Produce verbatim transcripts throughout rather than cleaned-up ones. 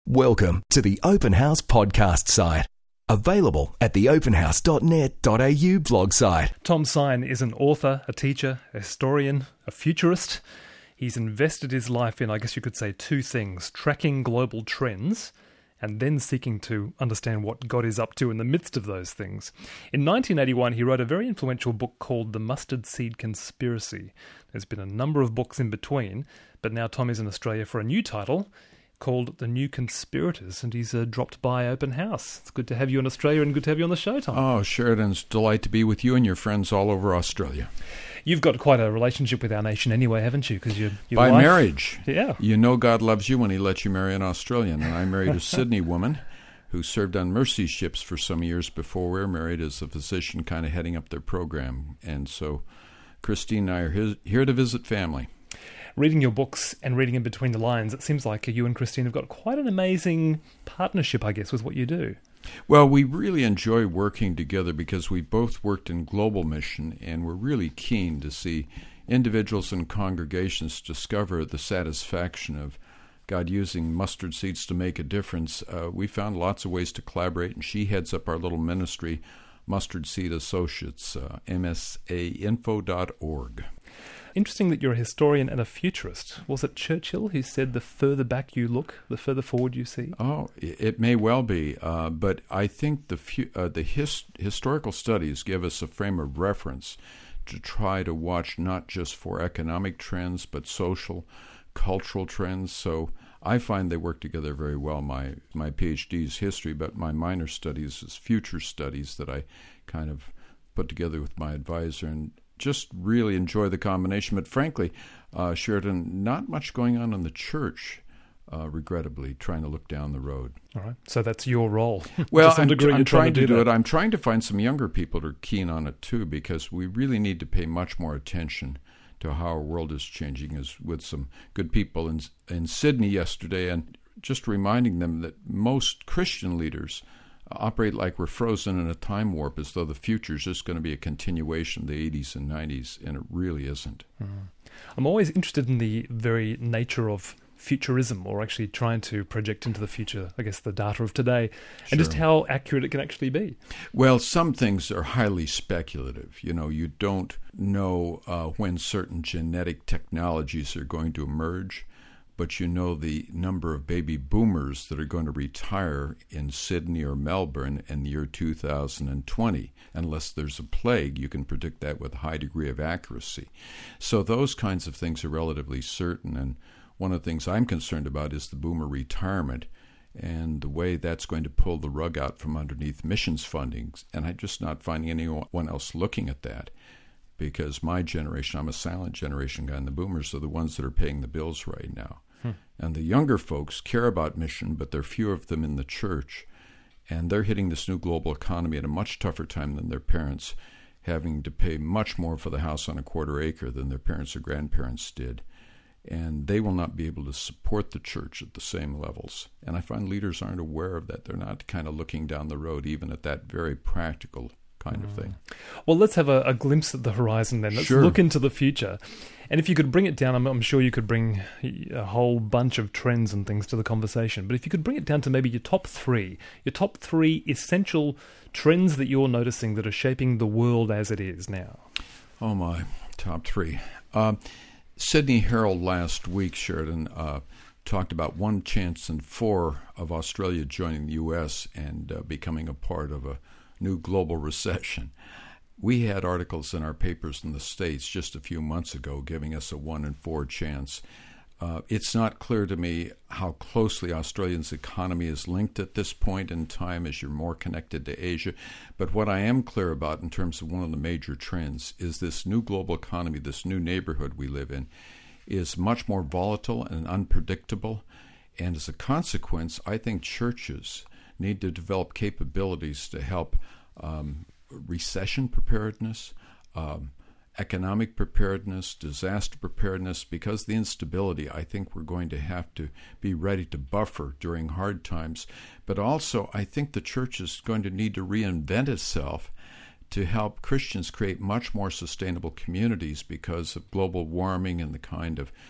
Welcome to the Open House podcast site. Available at the open house dot net dot a u blog site. Tom Sine is an author, a teacher, a historian, a futurist. He's invested his life in, I guess you could say, two things: tracking global trends and then seeking to understand what God is up to in the midst of those things. In nineteen eighty-one, he wrote a very influential book called The Mustard Seed Conspiracy. There's been a number of books in between, but now Tom is in Australia for a new title called The New Conspirators, and he's uh, dropped by Open House. It's good to have you in Australia and good to have you on the show, Tom. Oh, Sheridan, it's a delight to be with you and your friends all over Australia. You've got quite a relationship with our nation anyway, haven't you? Because you By wife, marriage. Yeah. You know God loves you when he lets you marry an Australian. And I married a Sydney woman who served on Mercy ships for some years before we were married as a physician, kind of heading up their program. And so Christine and I are his, here to visit family. Reading your books and reading in between the lines, it seems like you and Christine have got quite an amazing partnership, I guess, with what you do. Well, we really enjoy working together because we both worked in global mission, and we're really keen to see individuals and congregations discover the satisfaction of God using mustard seeds to make a difference. Uh, we found lots of ways to collaborate, and she heads up our little ministry, Mustard Seed Associates, uh, m s a info dot org. Interesting that you're a historian and a futurist. Was it Churchill who said the further back you look, the further forward you see? Oh, it may well be, uh, but I think the fu- uh, the his- historical studies give us a frame of reference to try to watch not just for economic trends, but social, cultural trends. So I find they work together very well. My my PhD is history, but my minor studies is future studies that I kind of put together with my advisor, and just really enjoy the combination. But frankly, uh, Sheridan, not much going on in the church, uh, regrettably, trying to look down the road. All right. So that's your role. Well, to I'm, degree, I'm trying to do, do it. I'm trying to find some younger people that are keen on it too, because we really need to pay much more attention to how our world is changing, as with some good people in, in Sydney yesterday, and just reminding them that most Christian leaders operate like we're frozen in a time warp, as though the future is just going to be a continuation of the eighties and nineties, and it really isn't. Mm. I'm always interested in the very nature of futurism, or actually trying to project into the future, I guess, the data of today, and Sure. just how accurate it can actually be. Well, some things are highly speculative. You know, you don't know uh, when certain genetic technologies are going to emerge, but you know the number of baby boomers that are going to retire in Sydney or Melbourne in the year two thousand twenty. Unless there's a plague, you can predict that with a high degree of accuracy. So those kinds of things are relatively certain, and one of the things I'm concerned about is the boomer retirement and the way that's going to pull the rug out from underneath missions funding. And I'm just not finding anyone else looking at that, because my generation, I'm a silent generation guy, and the boomers are the ones that are paying the bills right now. Hmm. And the younger folks care about mission, but there are few of them in the church, and they're hitting this new global economy at a much tougher time than their parents, having to pay much more for the house on a quarter acre than their parents or grandparents did. And they will not be able to support the church at the same levels. And I find leaders aren't aware of that. They're not kind of looking down the road, even at that very practical kind of thing. Well, let's have a, a glimpse at the horizon then. Let's Sure. look into the future. And if you could bring it down, I'm, I'm sure you could bring a whole bunch of trends and things to the conversation. But if you could bring it down to maybe your top three, your top three essential trends that you're noticing that are shaping the world as it is now. Oh, my. Top three. Um, Sydney Herald last week, Sheridan, uh, talked about one chance in four of Australia joining the U S and uh, becoming a part of a new global recession. We had articles in our papers in the States just a few months ago giving us a one in four chance. Uh, it's not clear to me how closely Australia's economy is linked at this point in time as you're more connected to Asia. But what I am clear about in terms of one of the major trends is this new global economy, this new neighborhood we live in, is much more volatile and unpredictable. And as a consequence, I think churches need to develop capabilities to help um, recession preparedness, um, economic preparedness, disaster preparedness. Because of the instability, I think we're going to have to be ready to buffer during hard times. But also, I think the church is going to need to reinvent itself to help Christians create much more sustainable communities because of global warming and the kind of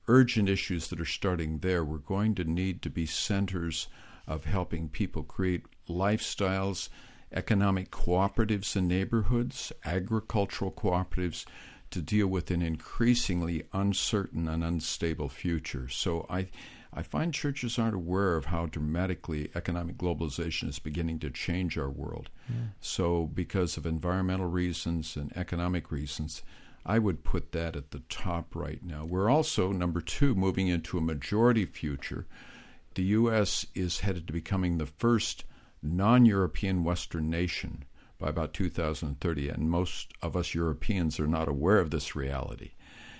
urgent issues that are starting there. We're going to need to be centers of helping people create lifestyles, economic cooperatives in neighborhoods, agricultural cooperatives, to deal with an increasingly uncertain and unstable future. So I I find churches aren't aware of how dramatically economic globalization is beginning to change our world. Mm. So because of environmental reasons and economic reasons, I would put that at the top right now. We're also, number two, moving into a majority future. The U S is headed to becoming the first non-European Western nation by about two thousand thirty, and most of us Europeans are not aware of this reality.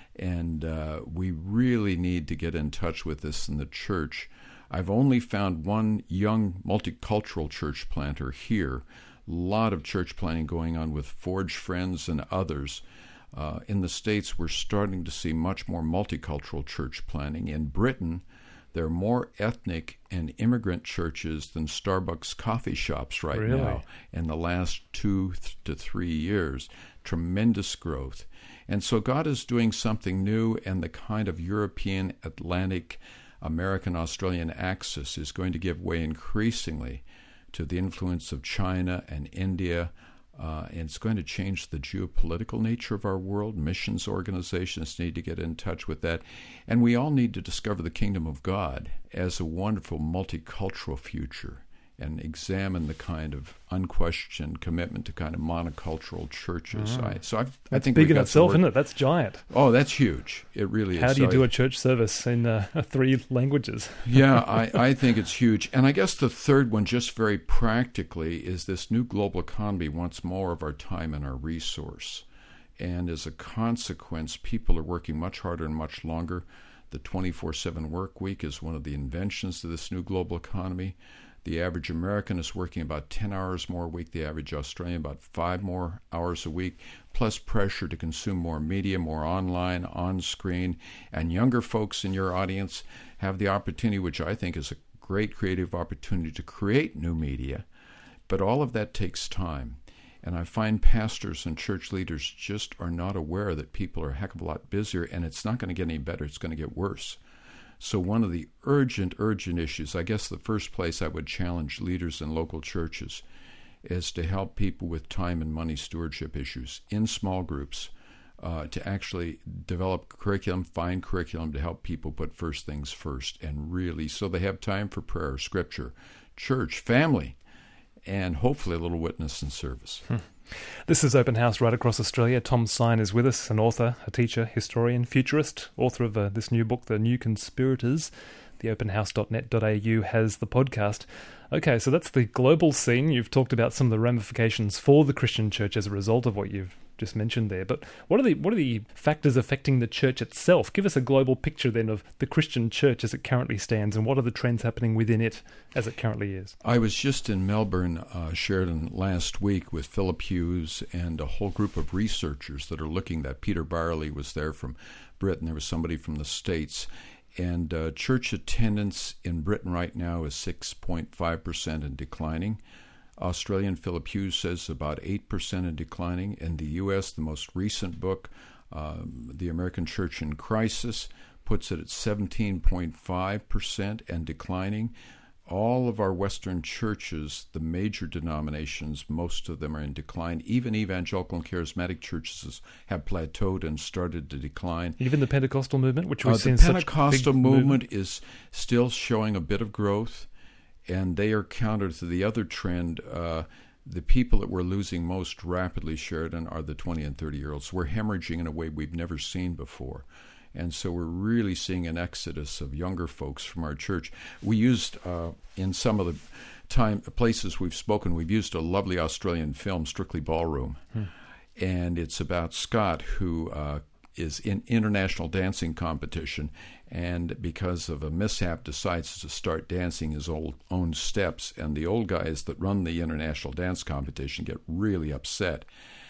And uh, we really need to get in touch with this in the church. I've only found one young multicultural church planter here. A lot of church planting going on with Forge Friends and others. Uh, in the States, we're starting to see much more multicultural church planting. In Britain, there are more ethnic and immigrant churches than Starbucks coffee shops right really? now in the last two th- to three years. Tremendous growth. And so God is doing something new, and the kind of European, Atlantic, American, Australian axis is going to give way increasingly to the influence of China and India. Uh, and it's going to change the geopolitical nature of our world. Missions organizations need to get in touch with that. And we all need to discover the kingdom of God as a wonderful multicultural future and examine the kind of unquestioned commitment to kind of monocultural churches. Mm. I, so I, I that's think big in got itself, work. isn't it? That's giant. Oh, that's huge. It really is. How do you so do I, a church service in uh, three languages? yeah, I, I think it's huge. And I guess the third one, just very practically, is this new global economy wants more of our time and our resource. And as a consequence, people are working much harder and much longer. The twenty-four seven work week is one of the inventions of this new global economy. The average American is working about ten hours more a week, the average Australian about five more hours a week, plus pressure to consume more media, more online, on screen. And younger folks in your audience have the opportunity, which I think is a great creative opportunity, to create new media. But all of that takes time. And I find pastors and church leaders just are not aware that people are a heck of a lot busier, and it's not going to get any better. It's going to get worse. So one of the urgent, urgent issues, I guess the first place I would challenge leaders in local churches, is to help people with time and money stewardship issues in small groups, uh, to actually develop curriculum, find curriculum to help people put first things first, and really, so they have time for prayer, scripture, church, family, and hopefully a little witness and service. Hmm. This is Open House right across Australia. Tom Sine is with us, an author, a teacher, historian, futurist, author of uh, this new book, The New Conspirators. The open house dot net dot a u has the podcast. Okay, so that's the global scene. You've talked about some of the ramifications for the Christian church as a result of what you've just mentioned there. But what are the what are the factors affecting the church itself? Give us a global picture then of the Christian church as it currently stands, and what are the trends happening within it as it currently is? I was just in Melbourne, uh, Sheridan, last week with Philip Hughes and a whole group of researchers that are looking. That Peter Byerly was there from Britain. There was somebody from the States. And uh, church attendance in Britain right now is six point five percent and declining. Australian Philip Hughes says about eight percent and declining. In the U S, the most recent book, um, The American Church in Crisis, puts it at seventeen point five percent and declining. All of our Western churches, the major denominations, most of them are in decline. Even evangelical and charismatic churches have plateaued and started to decline. Even the Pentecostal movement, which we've uh, seen the such Pentecostal big movement, movement is still showing a bit of growth, and they are counter to the other trend. Uh, the people that we're losing most rapidly, Sheridan, are the twenty and thirty-year-olds. We're hemorrhaging in a way we've never seen before. And so we're really seeing an exodus of younger folks from our church. We used, uh, in some of the time places we've spoken, we've used a lovely Australian film, Strictly Ballroom. Hmm. And it's about Scott, who uh, is in international dancing competition, and because of a mishap decides to start dancing his old, own steps. And the old guys that run the international dance competition get really upset.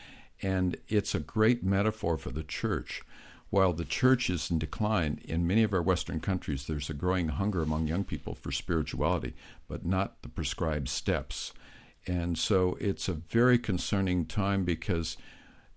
And it's a great metaphor for the church. While the church is in decline, in many of our Western countries, there's a growing hunger among young people for spirituality, but not the prescribed steps. And so it's a very concerning time, because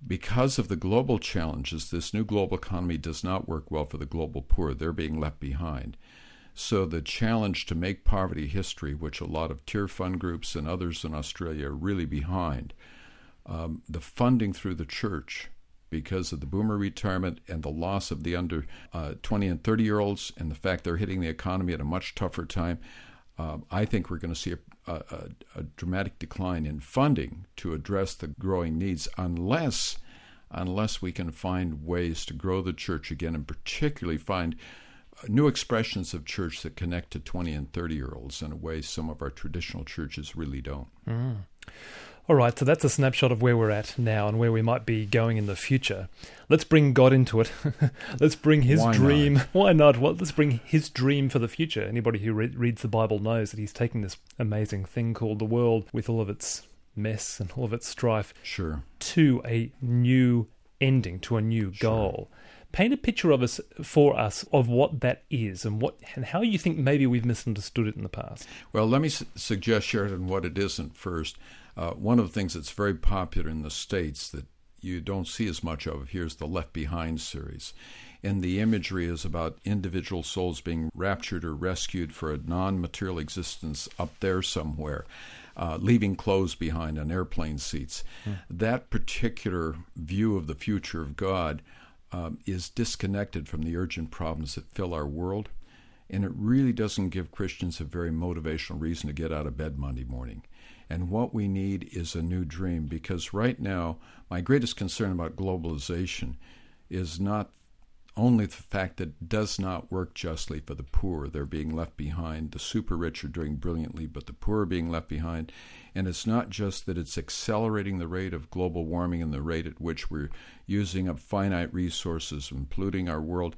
because of the global challenges, this new global economy does not work well for the global poor. They're being left behind. So the challenge to make poverty history, which a lot of tier fund groups and others in Australia are really behind, um, the funding through the church, because of the boomer retirement and the loss of the under uh, twenty and thirty-year-olds and the fact they're hitting the economy at a much tougher time, uh, I think we're going to see a, a, a dramatic decline in funding to address the growing needs unless, unless we can find ways to grow the church again, and particularly find new expressions of church that connect to twenty and thirty-year-olds in a way some of our traditional churches really don't. Mm. All right, so that's a snapshot of where we're at now and where we might be going in the future. Let's bring God into it. Let's bring his Why dream. not? Why not? Well, let's bring his dream for the future. Anybody who re- reads the Bible knows that he's taking this amazing thing called the world with all of its mess and all of its strife Sure. to a new ending, to a new Sure. goal. Paint a picture of us for us of what that is and what and how you think maybe we've misunderstood it in the past. Well, let me su- suggest, Sheridan, what it isn't first. Uh, one of the things that's very popular in the States that you don't see as much of here is the Left Behind series. And the imagery is about individual souls being raptured or rescued for a non-material existence up there somewhere, uh, leaving clothes behind on airplane seats. Hmm. That particular view of the future of God um, is disconnected from the urgent problems that fill our world. And it really doesn't give Christians a very motivational reason to get out of bed Monday morning. And what we need is a new dream, because right now, my greatest concern about globalization is not only the fact that it does not work justly for the poor. They're being left behind. The super rich are doing brilliantly, but the poor are being left behind. And it's not just that it's accelerating the rate of global warming and the rate at which we're using up finite resources and polluting our world.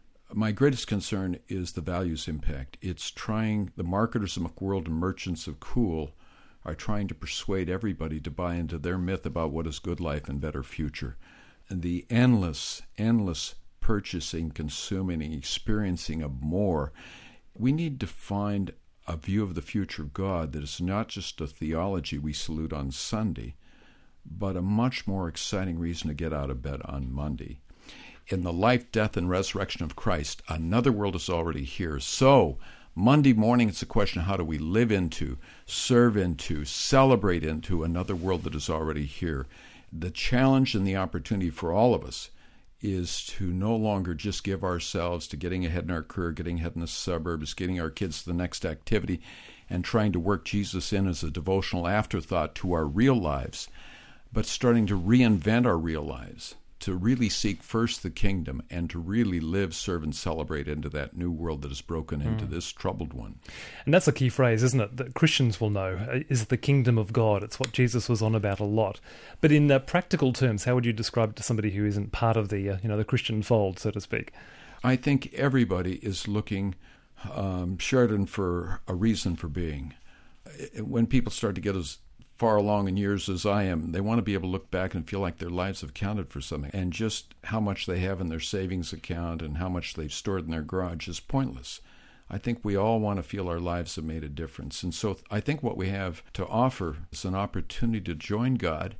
My greatest concern is the values impact. It's trying, the marketers of McWorld and merchants of cool are trying to persuade everybody to buy into their myth about what is good life and better future. And the endless, endless purchasing, consuming, and experiencing of more. We need to find a view of the future of God that is not just a theology we salute on Sunday, but a much more exciting reason to get out of bed on Monday. In the life, death, and resurrection of Christ, another world is already here. So, Monday morning, it's a question of how do we live into, serve into, celebrate into another world that is already here. The challenge and the opportunity for all of us is to no longer just give ourselves to getting ahead in our career, getting ahead in the suburbs, getting our kids to the next activity, and trying to work Jesus in as a devotional afterthought to our real lives, but starting to reinvent our real lives, to really seek first the kingdom and to really live, serve, and celebrate into that new world that is broken into mm. this troubled one. And that's a key phrase, isn't it, that Christians will know, is the kingdom of God. It's what Jesus was on about a lot. But in uh, practical terms, how would you describe it to somebody who isn't part of the, uh, you know, the Christian fold, so to speak? I think everybody is looking, um, Sheridan, for a reason for being. When people start to get as far along in years as I am, they want to be able to look back and feel like their lives have counted for something. And just how much they have in their savings account and how much they've stored in their garage is pointless. I think we all want to feel our lives have made a difference. And so I think what we have to offer is an opportunity to join God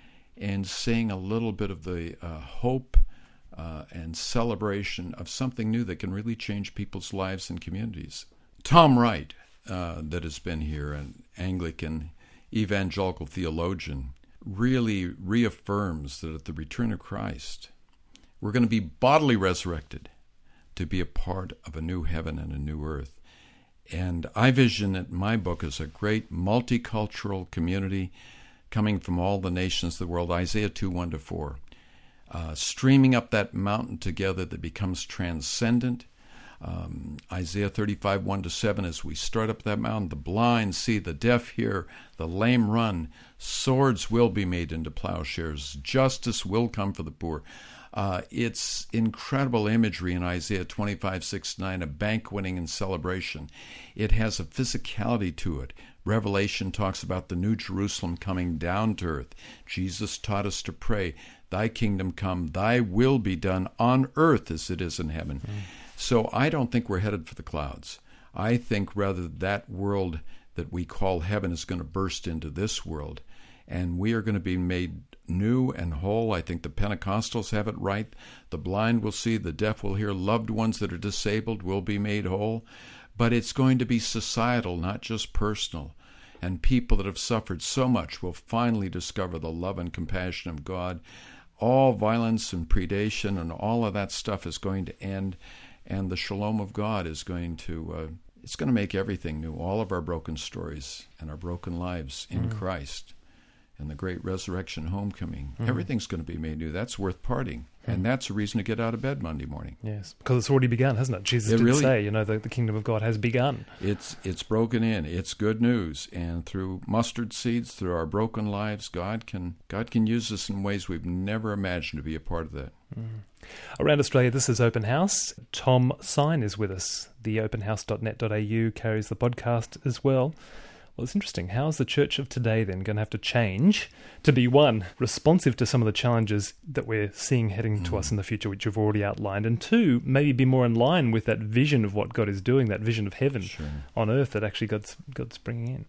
and sing a little bit of the uh, hope uh, and celebration of something new that can really change people's lives and communities. Tom Wright, uh, that has been here, an Anglican evangelical theologian, really reaffirms that at the return of Christ, we're going to be bodily resurrected to be a part of a new heaven and a new earth. And I vision it in my book as a great multicultural community coming from all the nations of the world, Isaiah two, one to four, uh, streaming up that mountain together that becomes transcendent. Um, Isaiah thirty-five, one to seven, as we start up that mountain, the blind see, the deaf hear, the lame run, swords will be made into plowshares, justice will come for the poor. Uh, it's incredible imagery in Isaiah twenty-five, six, nine, a banqueting and celebration. It has a physicality to it. Revelation talks about the new Jerusalem coming down to earth. Jesus taught us to pray, thy kingdom come, thy will be done on earth as it is in heaven. Mm. So I don't think we're headed for the clouds. I think rather that world that we call heaven is going to burst into this world, and we are going to be made new and whole. I think the Pentecostals have it right. The blind will see, the deaf will hear, loved ones that are disabled will be made whole. But it's going to be societal, not just personal. And people that have suffered so much will finally discover the love and compassion of God. All violence and predation and all of that stuff is going to end, and the shalom of God is going to, uh, it's going to make everything new. All of our broken stories and our broken lives in mm. Christ and the great resurrection homecoming, mm. everything's going to be made new. That's worth partying. Mm. And that's a reason to get out of bed Monday morning. Yes, because it's already begun, hasn't it? Jesus it did really, say, you know, the, the kingdom of God has begun. It's it's broken in. It's good news. And through mustard seeds, through our broken lives, God can God can use us in ways we've never imagined to be a part of that. Mm. Around Australia, this is Open House. Tom Sine is with us. The open house dot net dot a u carries the podcast as well. Well, it's interesting. How is the church of today then going to have to change to be, one, responsive to some of the challenges that we're seeing heading mm. to us in the future, which you've already outlined, and two, maybe be more in line with that vision of what God is doing, that vision of heaven sure. on earth that actually God's, God's bringing in?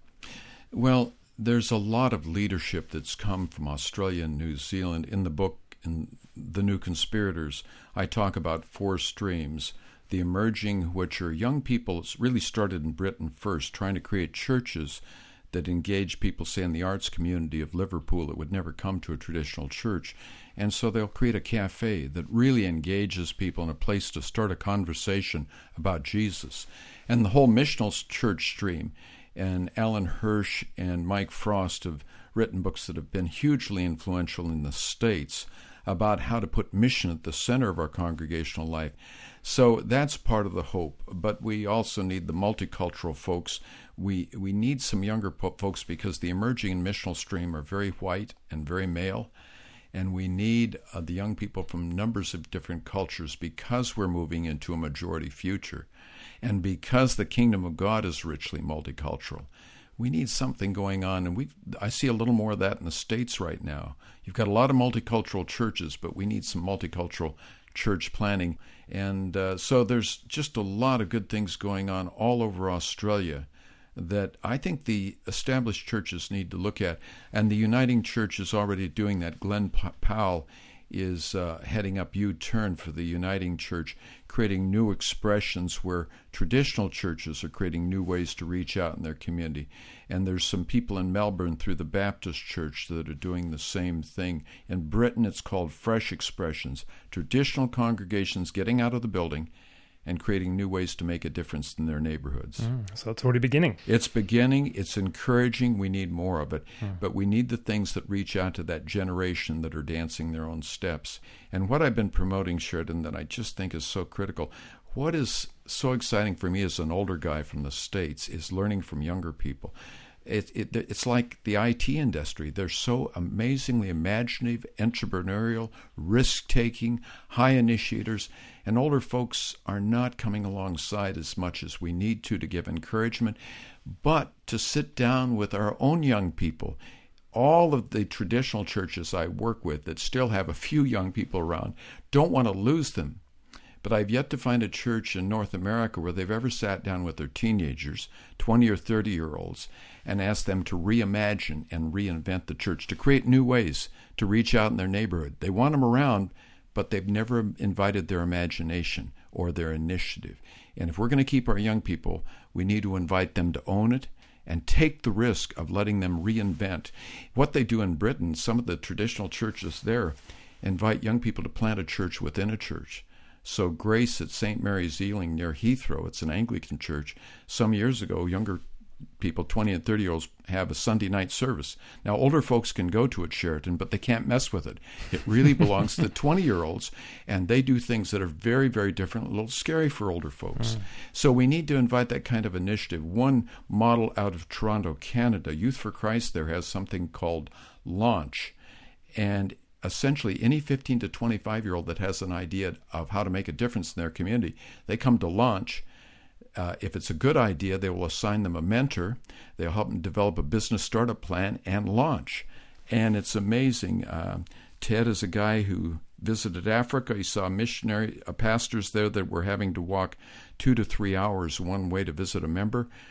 Well, there's a lot of leadership that's come from Australia and New Zealand. In the book, in The New Conspirators, I talk about four streams. The emerging, which are young people, it's really started in Britain first, trying to create churches that engage people, say, in the arts community of Liverpool that would never come to a traditional church. And so they'll create a cafe that really engages people in a place to start a conversation about Jesus. And the whole missional church stream, and Alan Hirsch and Mike Frost have written books that have been hugely influential in the States about how to put mission at the center of our congregational life. So that's part of the hope. But we also need the multicultural folks. We we need some younger po- folks because the emerging and missional stream are very white and very male. And we need uh, the young people from numbers of different cultures because we're moving into a majority future. And because the kingdom of God is richly multicultural. We need something going on, and we I see a little more of that in the States right now. You've got a lot of multicultural churches, but we need some multicultural church planning. And uh, so there's just a lot of good things going on all over Australia that I think the established churches need to look at. And the Uniting Church is already doing that. Glenn Powell is uh, heading up U-Turn for the Uniting Church, creating new expressions where traditional churches are creating new ways to reach out in their community. And there's some people in Melbourne through the Baptist Church that are doing the same thing. In Britain, it's called Fresh Expressions, traditional congregations getting out of the building and creating new ways to make a difference in their neighborhoods. Mm, so it's already beginning. It's beginning. It's encouraging. We need more of it. Mm. But we need the things that reach out to that generation that are dancing their own steps. And what I've been promoting, Sheridan, that I just think is so critical, what is so exciting for me as an older guy from the States is learning from younger people. It, it, it's like the I T industry. They're so amazingly imaginative, entrepreneurial, risk-taking, high initiators, and older folks are not coming alongside as much as we need to to give encouragement, but to sit down with our own young people. All of the traditional churches I work with that still have a few young people around don't want to lose them. But I've yet to find a church in North America where they've ever sat down with their teenagers, twenty or thirty-year-olds, and asked them to reimagine and reinvent the church, to create new ways to reach out in their neighborhood. They want them around, but they've never invited their imagination or their initiative. And if we're going to keep our young people, we need to invite them to own it and take the risk of letting them reinvent. What they do in Britain, some of the traditional churches there invite young people to plant a church within a church. So Grace at Saint Mary's Ealing near Heathrow, it's an Anglican church. Some years ago, younger people, twenty and thirty-year-olds, have a Sunday night service. Now, older folks can go to it, Sheraton, but they can't mess with it. It really belongs to the twenty-year-olds, and they do things that are very, very different, a little scary for older folks. Mm. So we need to invite that kind of initiative. One model out of Toronto, Canada, Youth for Christ there has something called Launch, and essentially any fifteen to twenty-five-year-old that has an idea of how to make a difference in their community, they come to Launch. Uh, if it's a good idea, they will assign them a mentor. They'll help them develop a business startup plan and launch. And it's amazing. Uh, Ted is a guy who visited Africa. He saw missionary uh, pastors there that were having to walk two to three hours one way to visit a member.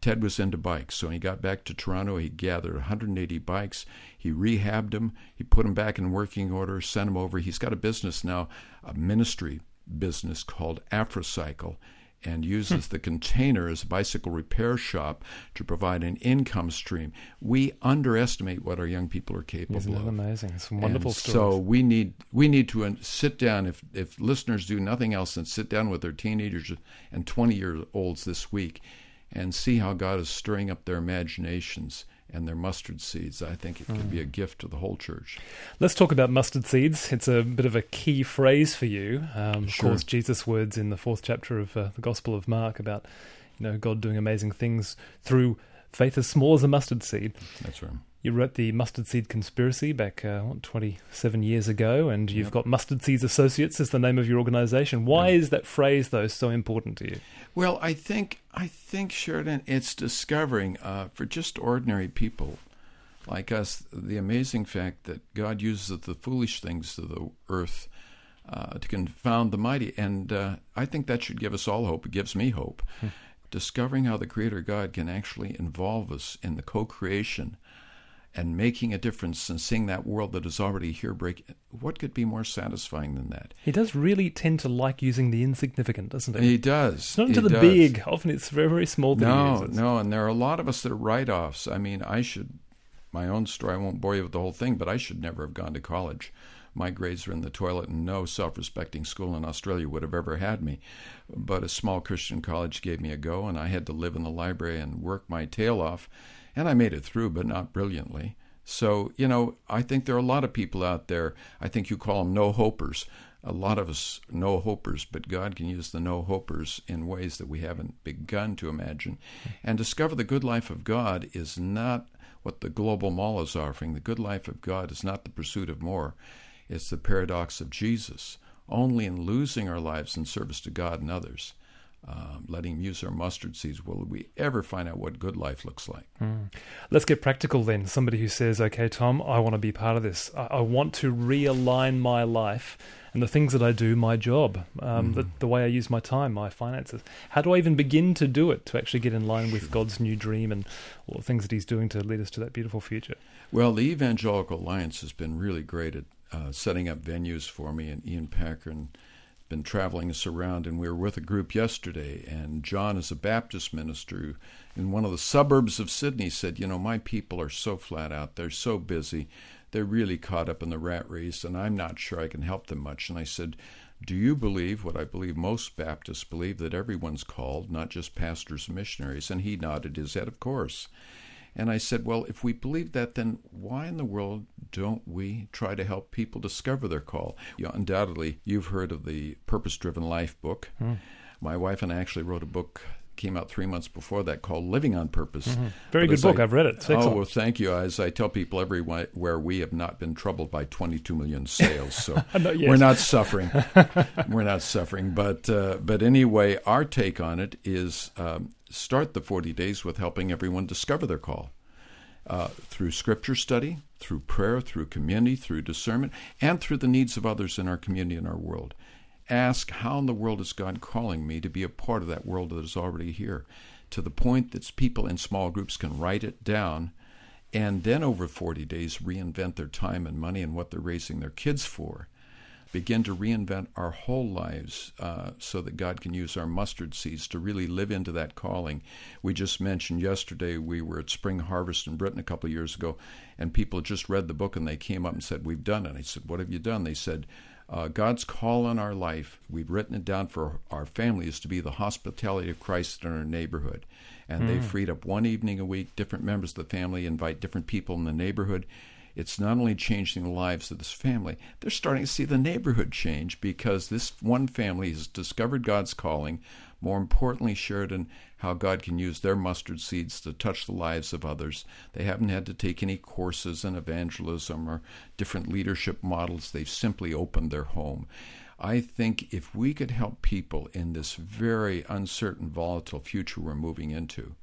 Ted was into bikes, so when he got back to Toronto, he gathered one hundred eighty bikes. He rehabbed them. He put them back in working order, sent them over. He's got a business now, a ministry business called AfroCycle, and uses the container as a bicycle repair shop to provide an income stream. We underestimate what our young people are capable Isn't that of. amazing? It's some wonderful and stories. So we need we need to uh, sit down, if, if listeners do nothing else than sit down with their teenagers and twenty-year-olds this week and see how God is stirring up their imaginations and their mustard seeds. I think it could mm. be a gift to the whole church. Let's talk about mustard seeds. It's a bit of a key phrase for you. Um, sure. Of course, Jesus' words in the fourth chapter of uh, the Gospel of Mark about, you know, God doing amazing things through faith as small as a mustard seed. That's right. You wrote the Mustard Seed Conspiracy back uh, what, twenty-seven years ago, and you've yep. got Mustard Seeds Associates as the name of your organization. Why yep. is that phrase, though, so important to you? Well, I think, I think Sheridan, it's discovering uh, for just ordinary people like us the amazing fact that God uses the foolish things of the earth uh, to confound the mighty. And uh, I think that should give us all hope. It gives me hope. Hmm. Discovering how the Creator God can actually involve us in the co-creation and making a difference and seeing that world that is already here break. What could be more satisfying than that? He does really tend to like using the insignificant, doesn't he? He does. It's not into he the does. big. Often it's very, very small that no, he uses. No, and there are a lot of us that are write-offs. I mean, I should, my own story, I won't bore you with the whole thing, but I should never have gone to college. My grades were in the toilet, and no self-respecting school in Australia would have ever had me. But a small Christian college gave me a go, and I had to live in the library and work my tail off. And I made it through, but not brilliantly. So, you know, I think there are a lot of people out there, I think you call them no-hopers. A lot of us no-hopers, but God can use the no-hopers in ways that we haven't begun to imagine. And discover the good life of God is not what the global mall is offering. The good life of God is not the pursuit of more. It's the paradox of Jesus. Only in losing our lives in service to God and others, Um, letting him use our mustard seeds, will we ever find out what good life looks like. Mm. Let's get practical then. Somebody who says, okay, Tom, I want to be part of this. I, I want to realign my life and the things that I do, my job, um, mm. the, the way I use my time, my finances. How do I even begin to do it to actually get in line sure. with God's new dream and all the things that he's doing to lead us to that beautiful future? Well, the Evangelical Alliance has been really great at uh, setting up venues for me, and Ian Packer and been traveling us around, and we were with a group yesterday, and John is a Baptist minister in one of the suburbs of Sydney, said, you know, my people are so flat out, they're so busy, they're really caught up in the rat race, and I'm not sure I can help them much. And I said, do you believe what I believe most Baptists believe, that everyone's called, not just pastors and missionaries? And he nodded his head, of course. And I said, well, if we believe that, then why in the world don't we try to help people discover their call? You know, undoubtedly, you've heard of the Purpose Driven Life book. Mm. My wife and I actually wrote a book, came out three months before that, called Living on Purpose. Mm-hmm. Very but good book. I, I've read it. It's oh, excellent. well, thank you. As I tell people everywhere, we have not been troubled by twenty-two million sales, so not we're not suffering. We're not suffering. But, uh, but anyway, our take on it is um, start the forty days with helping everyone discover their call. Uh, through scripture study, through prayer, through community, through discernment, and through the needs of others in our community and our world. Ask, how in the world is God calling me to be a part of that world that is already here? To the point that people in small groups can write it down, and then over forty days reinvent their time and money and what they're raising their kids for. Begin to reinvent our whole lives uh, so that God can use our mustard seeds to really live into that calling. We just mentioned yesterday we were at Spring Harvest in Britain a couple of years ago, and people just read the book and they came up and said, we've done it. I said, what have you done? They said, uh, God's call on our life, we've written it down for our families to be the hospitality of Christ in our neighborhood. And mm. they freed up one evening a week, different members of the family invite different people in the neighborhood. It's not only changing the lives of this family, they're starting to see the neighborhood change because this one family has discovered God's calling. More importantly, Sheridan, how God can use their mustard seeds to touch the lives of others. They haven't had to take any courses in evangelism or different leadership models. They've simply opened their home. I think if we could help people in this very uncertain, volatile future we're moving into,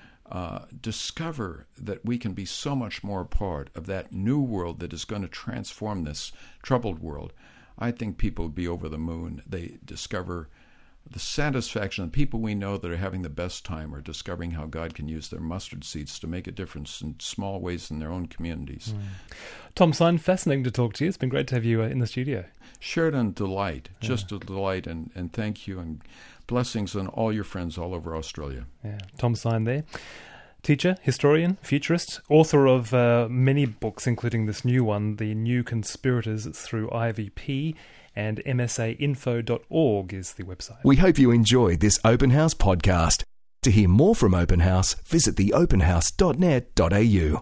Uh, discover that we can be so much more a part of that new world that is going to transform this troubled world, I think people would be over the moon. They discover the satisfaction of the people we know that are having the best time are discovering how God can use their mustard seeds to make a difference in small ways in their own communities. Mm. Tom Sine, fascinating to talk to you. It's been great to have you uh, in the studio. Sheridan, delight, Yeah. just a delight, and, and thank you, and blessings on all your friends all over Australia. Yeah, Tom Sine there. Teacher, historian, futurist, author of uh, many books, including this new one, The New Conspirators Through I V P, and m s a info dot org is the website. We hope you enjoyed this Open House podcast. To hear more from Open House, visit the open house dot net dot a u.